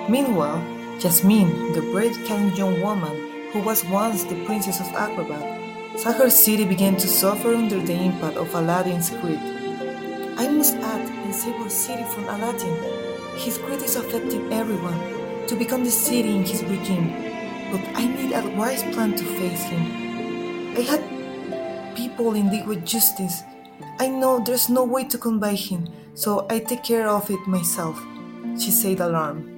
Meanwhile, Jasmine, the brave, kind young woman who was once the princess of Acrobat, saw her city begin to suffer under the impact of Aladdin's greed. I must act and save our city from Aladdin. His greed is affecting everyone to become the city in his regime, but I need a wise plan to face him. I had people in league with justice. I know there's no way to combat him, so I take care of it myself, she said alarmed.